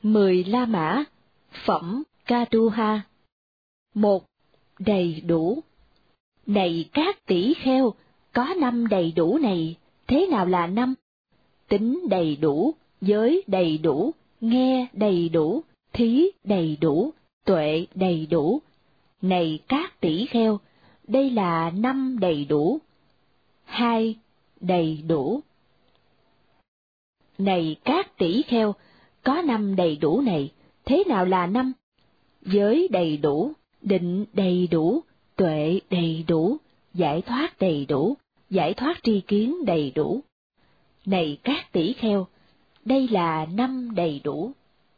10 La Mã, phẩm Karuha. 1. Đầy đủ. Này các tỷ kheo, có 5 đầy đủ này, thế nào là 5? Tính đầy đủ, giới đầy đủ, nghe đầy đủ, thí đầy đủ, tuệ đầy đủ. Này các tỷ kheo, đây là 5 đầy đủ. 2. Đầy đủ. Này các tỷ kheo, có 5 đầy đủ này, thế nào là 5? Giới đầy đủ, định đầy đủ, tuệ đầy đủ, giải thoát đầy đủ, giải thoát tri kiến đầy đủ. Này các tỷ kheo, đây là 5 đầy đủ.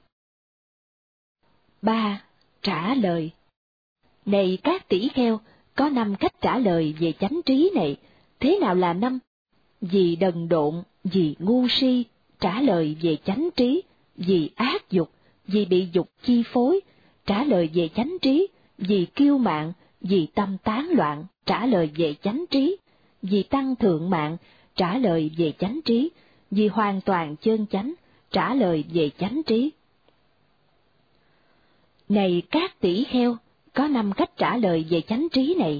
3. Trả lời. Này các tỷ kheo, có 5 cách trả lời về chánh trí này, thế nào là 5? Vì đần độn, vì ngu si, trả lời về chánh trí, vì ác dục, vì bị dục chi phối, trả lời về chánh trí, vì kiêu mạn, vì tâm tán loạn, trả lời về chánh trí, vì tăng thượng mạng, trả lời về chánh trí, vì hoàn toàn chân chánh, trả lời về chánh trí. Này các tỷ kheo, có 5 cách trả lời về chánh trí này.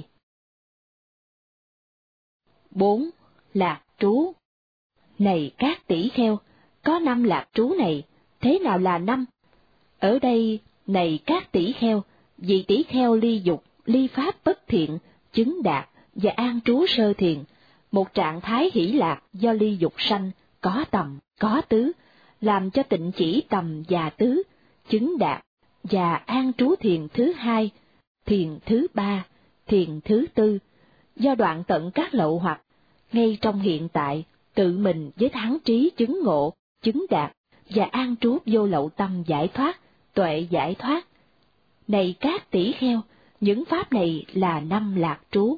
4. Lạc trú. Này các tỷ kheo, có 5 lạc trú này, thế nào là 5? Ở đây, này các tỷ kheo, vị tỷ kheo ly dục, ly pháp bất thiện, chứng đạt và an trú sơ thiền, một trạng thái hỷ lạc do ly dục sanh, có tầm, có tứ, làm cho tịnh chỉ tầm và tứ, chứng đạt và an trú thiền thứ 2, thiền thứ 3, thiền thứ 4, do đoạn tận các lậu hoặc, ngay trong hiện tại, tự mình với thắng trí chứng ngộ, chứng đạt và an trú vô lậu tâm giải thoát, tuệ giải thoát. Này các tỷ kheo, những pháp này là 5 lạc trú.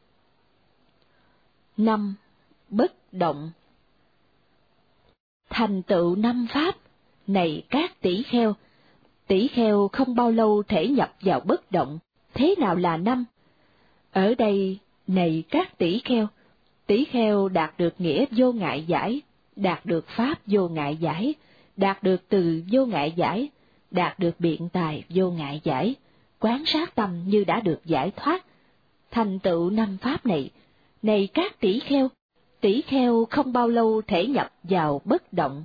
5. Bất động. Thành tựu 5 pháp. Này các tỷ kheo không bao lâu thể nhập vào bất động, thế nào là 5? Ở đây, này các tỷ kheo đạt được nghĩa vô ngại giải, đạt được pháp vô ngại giải, đạt được từ vô ngại giải, đạt được biện tài vô ngại giải, quán sát tâm như đã được giải thoát. Thành tựu 5 pháp này, này các tỷ kheo không bao lâu thể nhập vào bất động.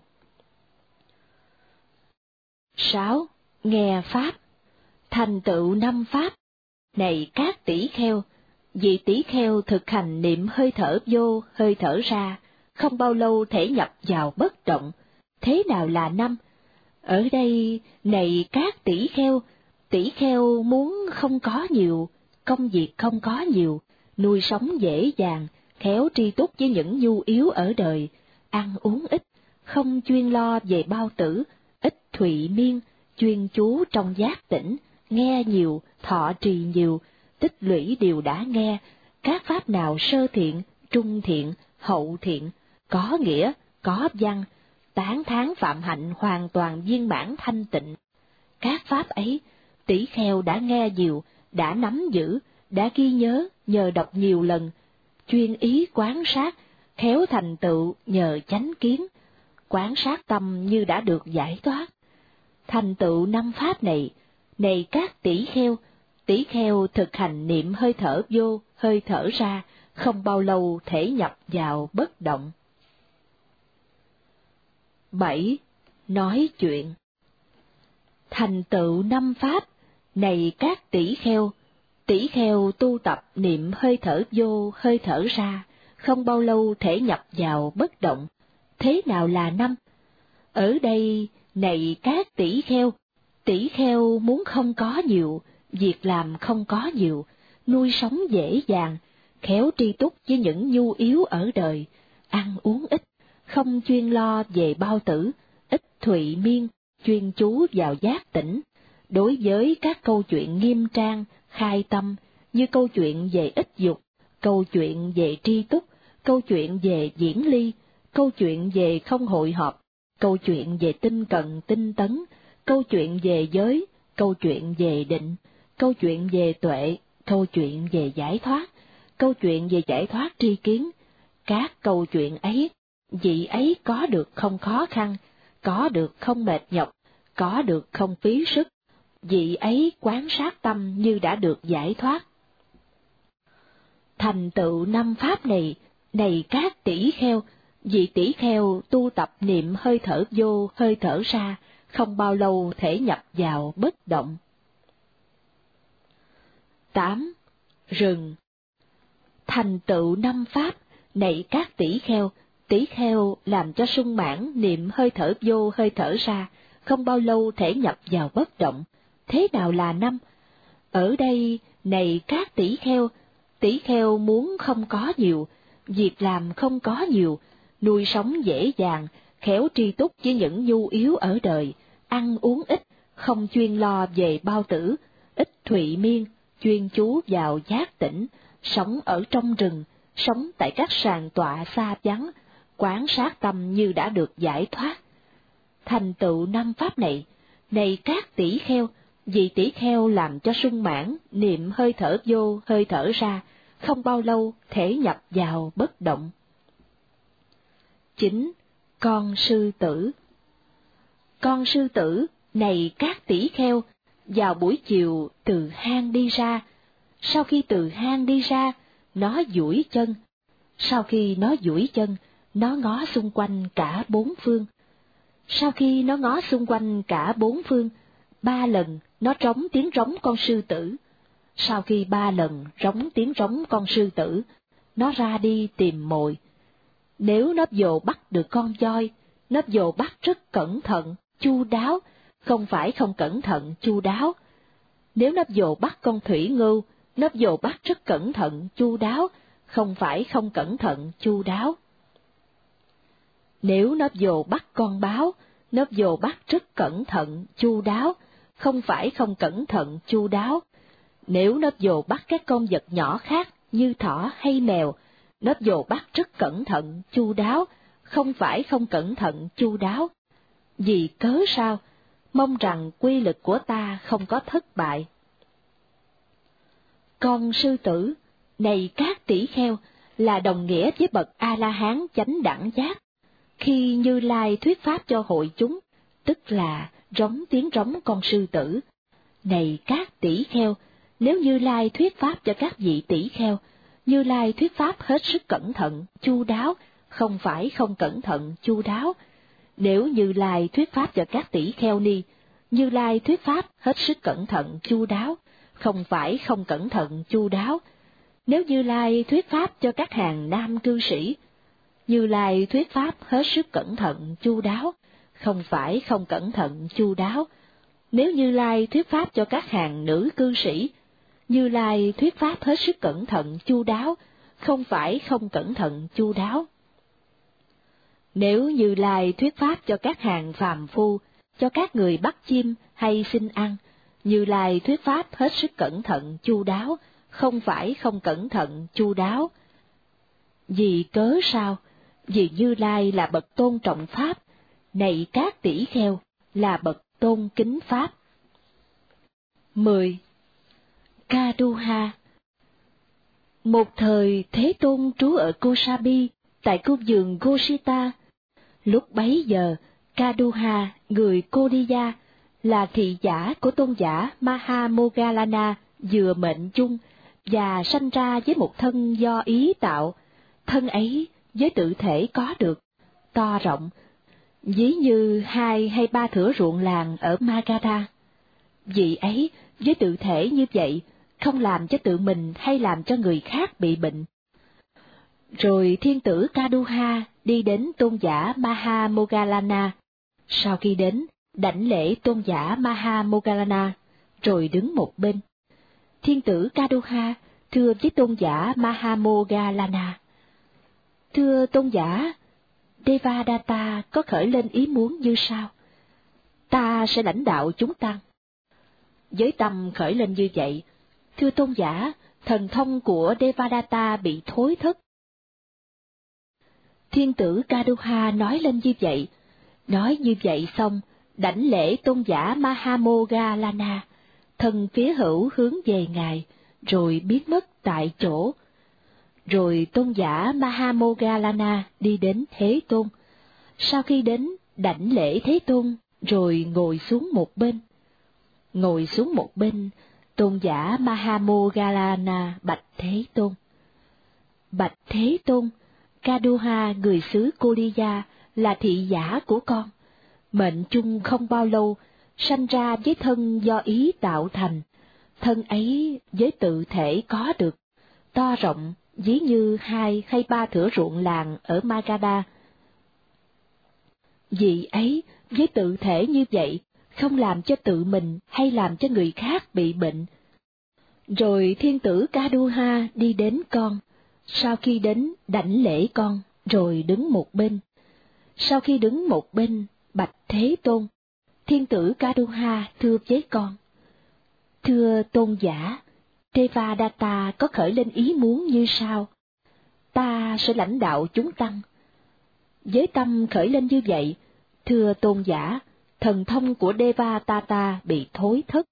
6. Nghe pháp. Thành tựu 5 pháp. Này các tỷ kheo, vị tỷ kheo thực hành niệm hơi thở vô, hơi thở ra, không bao lâu thể nhập vào bất động, thế nào là 5? Ở đây, này các tỷ kheo muốn không có nhiều, công việc không có nhiều, nuôi sống dễ dàng, khéo tri túc với những nhu yếu ở đời, ăn uống ít, không chuyên lo về bao tử, ít thụy miên, chuyên chú trong giác tỉnh, nghe nhiều, thọ trì nhiều, tích lũy điều đã nghe, các pháp nào sơ thiện, trung thiện, hậu thiện, có nghĩa, có văn, tán thán phạm hạnh hoàn toàn viên mãn thanh tịnh. Các pháp ấy, tỷ kheo đã nghe nhiều, đã nắm giữ, đã ghi nhớ nhờ đọc nhiều lần, chuyên ý quán sát, khéo thành tựu nhờ chánh kiến, quán sát tâm như đã được giải thoát. Thành tựu 5 pháp này, này các tỷ kheo thực hành niệm hơi thở vô, hơi thở ra, không bao lâu thể nhập vào bất động. 7. Nói chuyện. Thành tựu 5 pháp. Này các tỷ kheo tu tập niệm hơi thở vô, hơi thở ra, không bao lâu thể nhập vào bất động, thế nào là 5? Ở đây, này các tỷ kheo muốn không có nhiều, việc làm không có nhiều, nuôi sống dễ dàng, khéo tri túc với những nhu yếu ở đời, ăn uống ít, không chuyên lo về bao tử, ít thụy miên, chuyên chú vào giác tỉnh. Đối với các câu chuyện nghiêm trang, khai tâm, như câu chuyện về ít dục, câu chuyện về tri túc, câu chuyện về diễn ly, câu chuyện về không hội họp, câu chuyện về tinh cần tinh tấn, câu chuyện về giới, câu chuyện về định, câu chuyện về tuệ, câu chuyện về giải thoát, câu chuyện về giải thoát tri kiến. Các câu chuyện ấy, vị ấy có được không khó khăn, có được không mệt nhọc, có được không phí sức, vị ấy quán sát tâm như đã được giải thoát. Thành tựu 5 pháp này các tỷ kheo, vị tỷ kheo tu tập niệm hơi thở vô hơi thở ra, không bao lâu thể nhập vào bất động. 8. Rừng. Thành tựu 5 pháp này các tỷ kheo làm cho sung mãn niệm hơi thở vô hơi thở ra, không bao lâu thể nhập vào bất động. Thế nào là 5? Ở đây này các tỷ kheo muốn không có nhiều, việc làm không có nhiều, nuôi sống dễ dàng, khéo tri túc với những nhu yếu ở đời, ăn uống ít, không chuyên lo về bao tử, ít thụy miên, chuyên chú vào giác tỉnh, sống ở trong rừng, sống tại các sàn tọa xa vắng, quán sát tâm như đã được giải thoát. Thành tựu 5 pháp này các tỷ kheo, vị tỷ kheo làm cho sung mãn niệm hơi thở vô hơi thở ra, không bao lâu thể nhập vào bất động. 9. Con sư tử. Con sư tử này các tỷ kheo, vào buổi chiều từ hang đi ra, sau khi từ hang đi ra, nó duỗi chân, sau khi nó duỗi chân, nó ngó xung quanh cả 4 phương. Sau khi nó ngó xung quanh cả 4 phương, 3 lần nó trống tiếng rống con sư tử. Sau khi 3 lần rống tiếng rống con sư tử, nó ra đi tìm mồi. Nếu nó vồ bắt được con voi, nó vồ bắt rất cẩn thận, chu đáo, không phải không cẩn thận, chu đáo. Nếu nó vồ bắt con thủy ngưu, nó vồ bắt rất cẩn thận, chu đáo, không phải không cẩn thận, chu đáo. Nếu nó vồ bắt con báo, nó vồ bắt rất cẩn thận, chu đáo, không phải không cẩn thận, chu đáo. Nếu nó vồ bắt các con vật nhỏ khác như thỏ hay mèo, nó vồ bắt rất cẩn thận, chu đáo, không phải không cẩn thận, chu đáo. Vì cớ sao? Mong rằng quy lực của ta không có thất bại. Con sư tử, này các tỷ kheo, là đồng nghĩa với bậc A-la-hán chánh đẳng giác. Khi Như Lai thuyết pháp cho hội chúng, tức là rống tiếng rống con sư tử. Này các tỷ kheo, nếu Như Lai thuyết pháp cho các vị tỷ kheo, Như Lai thuyết pháp hết sức cẩn thận, chu đáo, không phải không cẩn thận, chu đáo. Nếu Như Lai thuyết pháp cho các tỷ kheo ni, Như Lai thuyết pháp hết sức cẩn thận, chu đáo, không phải không cẩn thận, chu đáo. Nếu Như Lai thuyết pháp cho các hàng nam cư sĩ, Như Lai thuyết pháp hết sức cẩn thận, chu đáo, không phải không cẩn thận, chu đáo. Nếu Như Lai thuyết pháp cho các hàng nữ cư sĩ, Như Lai thuyết pháp hết sức cẩn thận, chu đáo, không phải không cẩn thận, chu đáo. Nếu Như Lai thuyết pháp cho các hàng phàm phu, cho các người bắt chim hay xin ăn, Như Lai thuyết pháp hết sức cẩn thận, chu đáo, không phải không cẩn thận, chu đáo. Vì cớ sao? Vì Như Lai là bậc tôn trọng pháp, này các tỷ kheo, là bậc tôn kính pháp. 10. Kaduha. Một thời Thế Tôn trú ở Kosabi, tại khu vườn Gosita. Lúc bấy giờ, Kaduha, người Kodiya, là thị giả của tôn giả Mahamoggallana, vừa mệnh chung, và sanh ra với một thân do ý tạo. Thân ấy với tự thể có được, to rộng, ví như 2 hay 3 thửa ruộng làng ở Magadha. Vị ấy với tự thể như vậy, không làm cho tự mình hay làm cho người khác bị bệnh. Rồi thiên tử Kaduha đi đến tôn giả Mahamoggallana. Sau khi đến, đảnh lễ tôn giả Mahamoggallana, rồi đứng một bên. Thiên tử Kaduha thưa với tôn giả Mahamoggallana: Thưa tôn giả, Devadatta có khởi lên ý muốn như sau: ta sẽ lãnh đạo chúng tăng. Với tâm khởi lên như vậy, thưa tôn giả, thần thông của Devadatta bị thối thất. Thiên tử Kaduha nói lên như vậy xong, đảnh lễ tôn giả Mahamoggallana, thân phía hữu hướng về ngài, rồi biến mất tại chỗ. Rồi tôn giả Mahamoggallana đi đến Thế Tôn. Sau khi đến, đảnh lễ Thế Tôn, rồi ngồi xuống một bên. Ngồi xuống một bên, tôn giả Mahamoggallana bạch Thế Tôn. Bạch Thế Tôn, Kaduha người xứ Koliya là thị giả của con. Mệnh chung không bao lâu, sanh ra với thân do ý tạo thành. Thân ấy với tự thể có được, to rộng, ví như 2 hay 3 thửa ruộng làng ở Magadha. Vì ấy, với tự thể như vậy, không làm cho tự mình hay làm cho người khác bị bệnh. Rồi thiên tử Kaduha đi đến con, sau khi đến đảnh lễ con, rồi đứng một bên. Sau khi đứng một bên, bạch Thế Tôn, thiên tử Kaduha thưa với con: Thưa tôn giả, Devadatta có khởi lên ý muốn như sau: ta sẽ lãnh đạo chúng tăng. Với tâm khởi lên như vậy, thưa tôn giả, thần thông của Devadatta bị thối thất.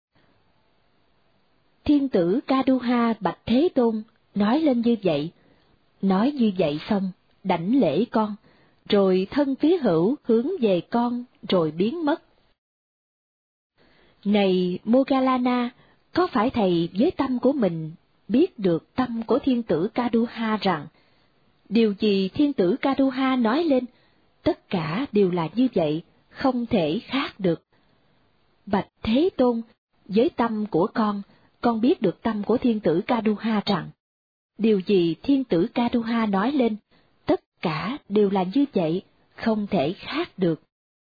Thiên tử Kaduha bạch Thế Tôn, nói lên như vậy. Nói như vậy xong, đảnh lễ con, rồi thân phía hữu hướng về con, rồi biến mất. Này Moggallana, có phải thầy với tâm của mình biết được tâm của thiên tử Kaduha rằng, điều gì thiên tử Kaduha nói lên, tất cả đều là như vậy, không thể khác được. Bạch Thế Tôn, với tâm của con biết được tâm của thiên tử Kaduha rằng, điều gì thiên tử Kaduha nói lên, tất cả đều là như vậy, không thể khác được.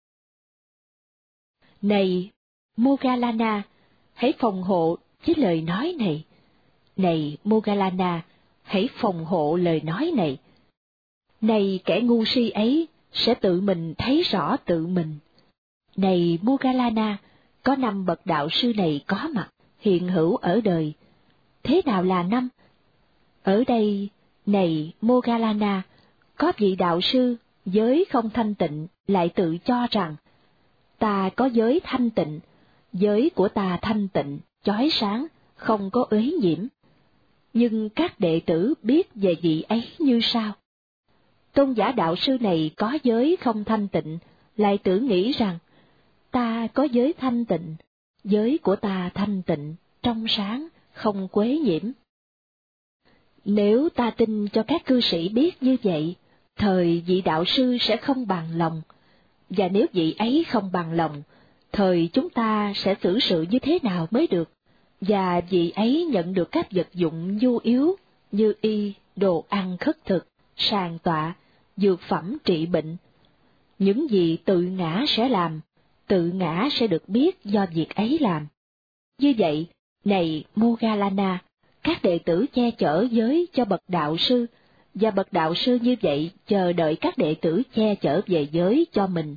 Này Moggallana, hãy phòng hộ với lời nói này. Này Moggallana, hãy phòng hộ lời nói này. Này kẻ ngu si ấy, sẽ tự mình thấy rõ tự mình. Này Moggallana, có 5 bậc đạo sư này có mặt, hiện hữu ở đời. Thế nào là 5? Ở đây, này Moggallana, có vị đạo sư, giới không thanh tịnh, lại tự cho rằng, ta có giới thanh tịnh, giới của ta thanh tịnh, chói sáng, không có uế nhiễm. Nhưng các đệ tử biết về vị ấy như sau. Tôn giả đạo sư này có giới không thanh tịnh, lại tự nghĩ rằng, ta có giới thanh tịnh, giới của ta thanh tịnh, trong sáng, không quế nhiễm. Nếu ta tin cho các cư sĩ biết như vậy, thời vị đạo sư sẽ không bằng lòng, và nếu vị ấy không bằng lòng, thời chúng ta sẽ xử sự như thế nào mới được, và vị ấy nhận được các vật dụng nhu yếu như y, đồ ăn khất thực, sàn tọa, dược phẩm trị bệnh. Những gì tự ngã sẽ làm, tự ngã sẽ được biết do việc ấy làm. Như vậy, này Moggallana, các đệ tử che chở giới cho bậc đạo sư, và bậc đạo sư như vậy chờ đợi các đệ tử che chở về giới cho mình.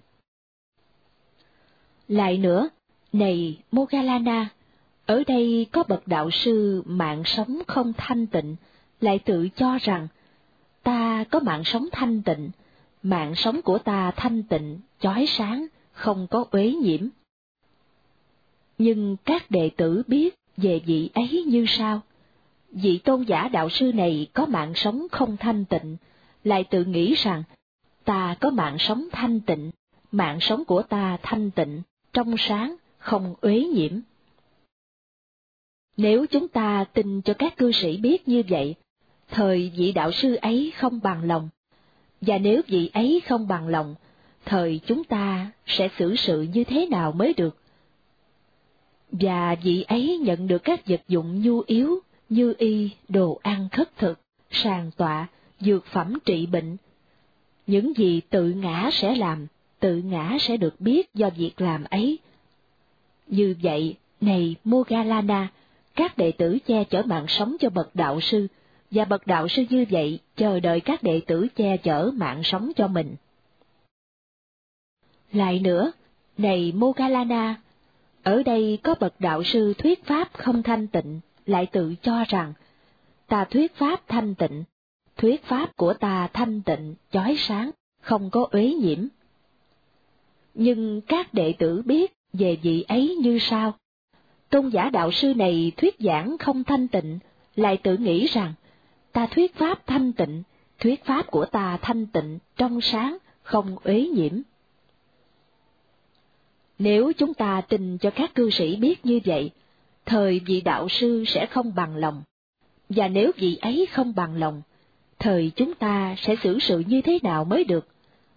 Lại nữa, này Moggallana, ở đây có bậc đạo sư mạng sống không thanh tịnh, lại tự cho rằng, ta có mạng sống thanh tịnh, mạng sống của ta thanh tịnh, chói sáng, không có uế nhiễm. Nhưng các đệ tử biết về vị ấy như sau. Vị tôn giả đạo sư này có mạng sống không thanh tịnh, lại tự nghĩ rằng, ta có mạng sống thanh tịnh, mạng sống của ta thanh tịnh, trong sáng, không uế nhiễm. Nếu chúng ta tin cho các cư sĩ biết như vậy, thời vị đạo sư ấy không bằng lòng, và nếu vị ấy không bằng lòng, thời chúng ta sẽ xử sự như thế nào mới được? Và vị ấy nhận được các vật dụng nhu yếu như y, đồ ăn khất thực, sàn tọa, dược phẩm trị bệnh. Những gì tự ngã sẽ làm, tự ngã sẽ được biết do việc làm ấy. Như vậy, này Moggallana, các đệ tử che chở mạng sống cho bậc đạo sư, và bậc đạo sư như vậy chờ đợi các đệ tử che chở mạng sống cho mình. Lại nữa, này Moggallana, ở đây có bậc đạo sư thuyết pháp không thanh tịnh, lại tự cho rằng, ta thuyết pháp thanh tịnh, thuyết pháp của ta thanh tịnh, chói sáng, không có uế nhiễm. Nhưng các đệ tử biết về vị ấy như sau. Tôn giả đạo sư này thuyết giảng không thanh tịnh, lại tự nghĩ rằng, ta thuyết pháp thanh tịnh, thuyết pháp của ta thanh tịnh, trong sáng, không uế nhiễm. Nếu chúng ta tin cho các cư sĩ biết như vậy, thời vị đạo sư sẽ không bằng lòng. Và nếu vị ấy không bằng lòng, thời chúng ta sẽ xử sự như thế nào mới được?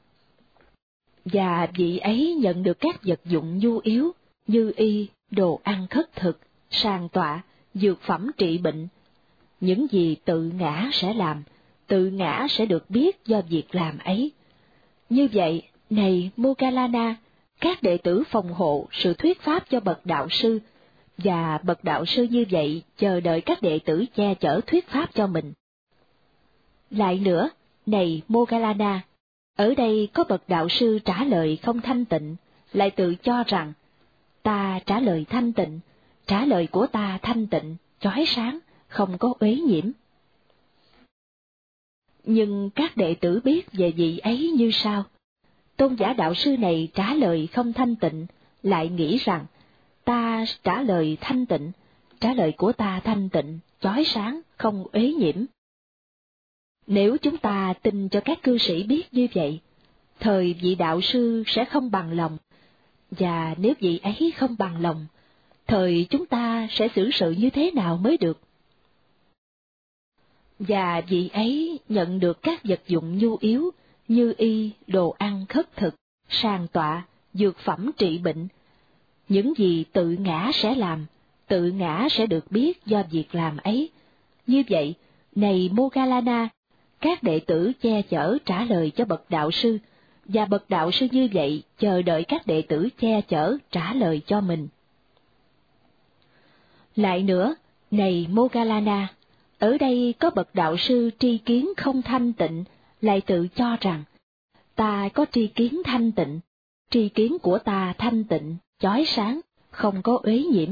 Và vị ấy nhận được các vật dụng nhu yếu như y, đồ ăn khất thực, sàng tọa, dược phẩm trị bệnh. Những gì tự ngã sẽ làm, tự ngã sẽ được biết do việc làm ấy. Như vậy, này Moggallana, các đệ tử phòng hộ sự thuyết pháp cho bậc đạo sư, và bậc đạo sư như vậy chờ đợi các đệ tử che chở thuyết pháp cho mình. Lại nữa, này Moggallana, ở đây có bậc đạo sư trả lời không thanh tịnh, lại tự cho rằng, ta trả lời thanh tịnh, trả lời của ta thanh tịnh, chói sáng, không có uế nhiễm. Nhưng các đệ tử biết về vị ấy như sau. Tôn giả đạo sư này trả lời không thanh tịnh, lại nghĩ rằng, ta trả lời thanh tịnh, trả lời của ta thanh tịnh, chói sáng, không uế nhiễm. Nếu chúng ta tin cho các cư sĩ biết như vậy, thời vị đạo sư sẽ không bằng lòng, và nếu vị ấy không bằng lòng, thời chúng ta sẽ xử sự như thế nào mới được? Và vị ấy nhận được các vật dụng nhu yếu như y, đồ ăn khất thực, sàng tọa, dược phẩm trị bệnh. Những gì tự ngã sẽ làm, tự ngã sẽ được biết do việc làm ấy. Như vậy, này Moggallana, các đệ tử che chở trả lời cho bậc đạo sư, và bậc đạo sư như vậy chờ đợi các đệ tử che chở trả lời cho mình. Lại nữa, này Moggallana, ở đây có bậc đạo sư tri kiến không thanh tịnh, lại tự cho rằng, ta có tri kiến thanh tịnh, tri kiến của ta thanh tịnh, chói sáng, không có uế nhiễm.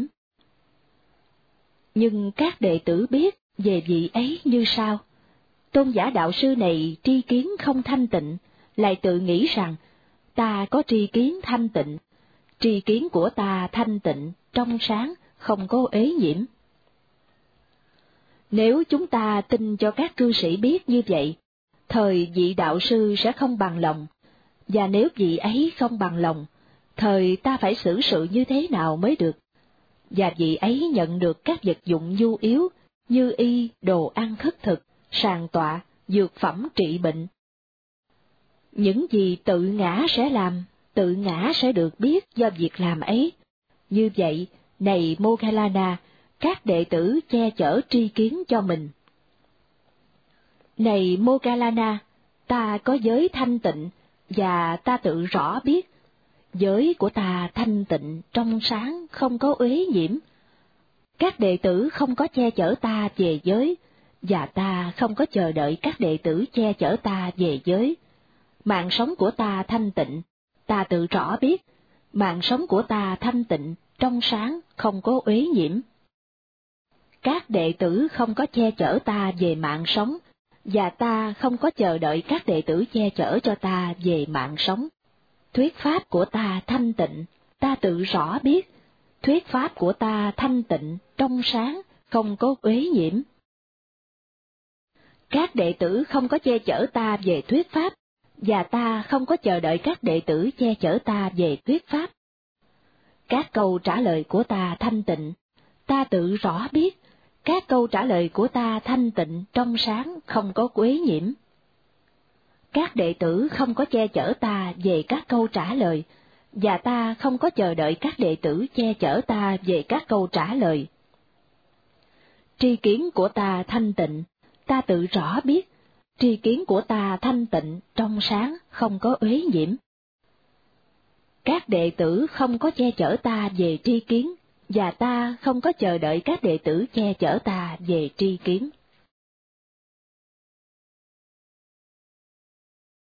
Nhưng các đệ tử biết về vị ấy như sau. Tôn giả đạo sư này tri kiến không thanh tịnh, lại tự nghĩ rằng, ta có tri kiến thanh tịnh, tri kiến của ta thanh tịnh, trong sáng, không có uế nhiễm. Nếu chúng ta tin cho các cư sĩ biết như vậy, thời vị đạo sư sẽ không bằng lòng, và nếu vị ấy không bằng lòng, thời ta phải xử sự như thế nào mới được? Và vị ấy nhận được các vật dụng nhu yếu như y, đồ ăn khất thực, sàng tọa, dược phẩm trị bệnh. Những gì tự ngã sẽ làm, tự ngã sẽ được biết do việc làm ấy. Như vậy, này Moggallana, các đệ tử che chở tri kiến cho mình. Này Moggallana, ta có giới thanh tịnh, và ta tự rõ biết, giới của ta thanh tịnh, trong sáng, không có uế nhiễm. Các đệ tử không có che chở ta về giới, và ta không có chờ đợi các đệ tử che chở ta về giới. Mạng sống của ta thanh tịnh, ta tự rõ biết, mạng sống của ta thanh tịnh, trong sáng, không có uế nhiễm. Các đệ tử không có che chở ta về mạng sống, và ta không có chờ đợi các đệ tử che chở cho ta về mạng sống. Thuyết pháp của ta thanh tịnh, ta tự rõ biết, thuyết pháp của ta thanh tịnh, trong sáng, không có uế nhiễm. Các đệ tử không có che chở ta về thuyết pháp, và ta không có chờ đợi các đệ tử che chở ta về thuyết pháp. Các câu trả lời của ta thanh tịnh, ta tự rõ biết, các câu trả lời của ta thanh tịnh, trong sáng, không có uế nhiễm. Các đệ tử không có che chở ta về các câu trả lời, và ta không có chờ đợi các đệ tử che chở ta về các câu trả lời. Tri kiến của ta thanh tịnh, ta tự rõ biết, tri kiến của ta thanh tịnh, trong sáng, không có uế nhiễm. Các đệ tử không có che chở ta về tri kiến, và ta không có chờ đợi các đệ tử che chở ta về tri kiến.